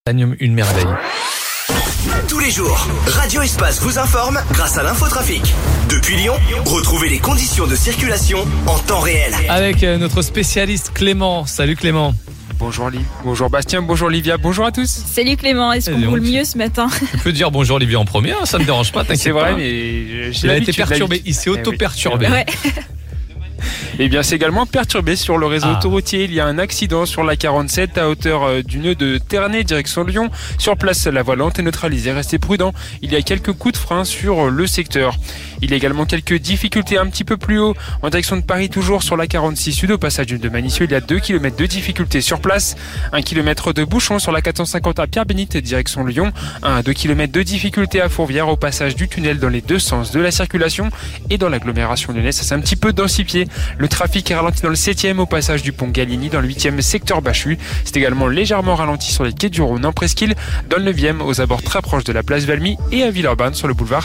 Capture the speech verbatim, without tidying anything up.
Une merveille. Tous les jours, Radio Espace vous informe grâce à l'infotrafic. Depuis Lyon, retrouvez les conditions de circulation en temps réel. Avec notre spécialiste Clément. Salut Clément. Bonjour Liv, bonjour Bastien, bonjour Olivia, bonjour à tous. Salut Clément, est-ce qu'on roule mieux ce matin? Tu peux dire bonjour Olivia en premier, hein, ça ne me dérange pas, t'inquiète. C'est vrai, pas. mais j'ai Il a été perturbé, il s'est Eh oui. auto-perturbé. Ouais. Eh bien, c'est également perturbé sur le réseau Ah. autoroutier. Il y a un accident sur la quarante-sept à hauteur euh, du nœud de Ternay, direction Lyon. Sur place, la voie lente est neutralisée. Restez prudents. Il y a quelques coups de frein sur euh, le secteur. Il y a également quelques difficultés un petit peu plus haut en direction de Paris, toujours sur la quarante-six sud au passage de Manicieux. Il y a deux kilomètres de difficultés sur place. un kilomètre de bouchon sur la quatre cent cinquante à Pierre-Bénite, direction Lyon. un à deux kilomètres de difficultés à Fourvière au passage du tunnel dans les deux sens de la circulation. Et dans l'agglomération lyonnaise, ça c'est un petit peu densifié. Le trafic est ralenti dans le septième au passage du pont Galigny, dans le huitième secteur Bachu. C'est également légèrement ralenti sur les quais du Rhône en Presqu'île, dans le neuvième aux abords très proches de la place Valmy et à Villeurbanne sur le boulevard